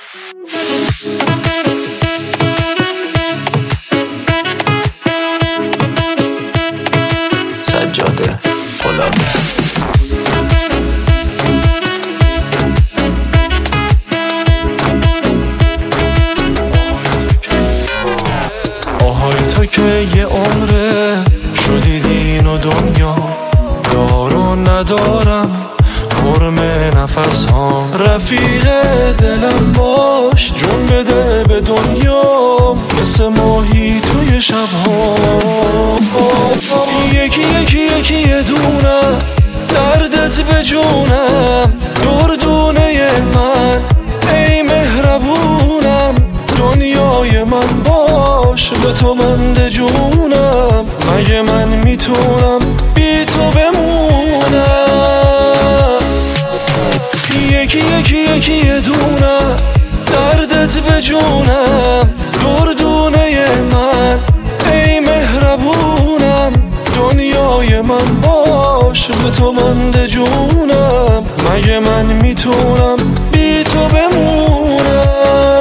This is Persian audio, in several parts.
سجاده غلامی. آهای تو که یه عمره شدی دین و دنیا، دارو ندارم حرم نفس ها، رفیق دلم باش جون بده به دنیا، مثل ماهی توی شب ها. یکی یکی یکی یه دونه دردت به جونم، دردونه من ای مهربونم، دنیای من باش به تو بنده جونم، مگه من میتونم بی تو بمونم. یکی یکی یکی یه دونه دردت به جونم، دردونه من ای مهربونم، دنیای من باش به تو بنده جونم، مگه من میتونم بی تو بمونم.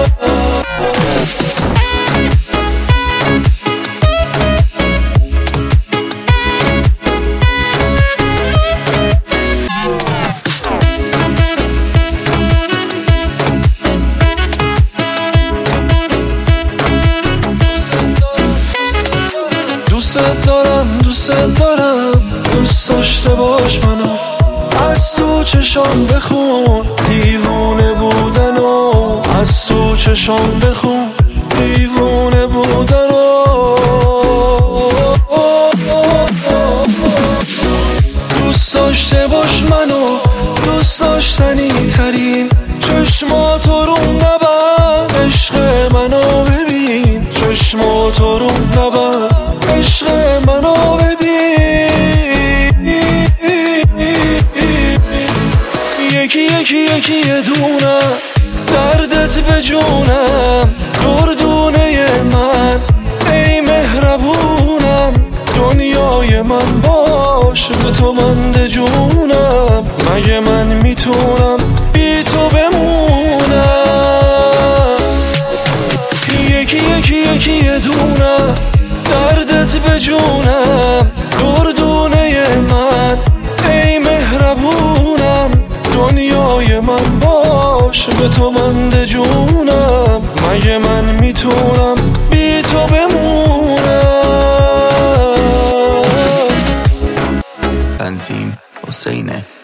دوست دارم دوست داشته باش منو، از تو چشام بخون دیوونه بودنو، از تو چشام بخون دیوونه بودنو. دوست داشته باش منو، دوست داشتنی ترین چشماتو رو نبند، عشق منو ببین، چشماتو رو نبند، عشق منو ببین. یکی یکی یکی یه دونه دردت به جونم، دردونه من ای مهربونم، دنیای من باش به تو بنده جونم، مگه من میتونم بی تو بمونم. یکی یکی یکی یه دونه دردت به جونم، دردونه من ای مهربونم، دنیای من باش به تو بنده جونم، مگه من میتونم بی تو بمونم. تنظیم حسین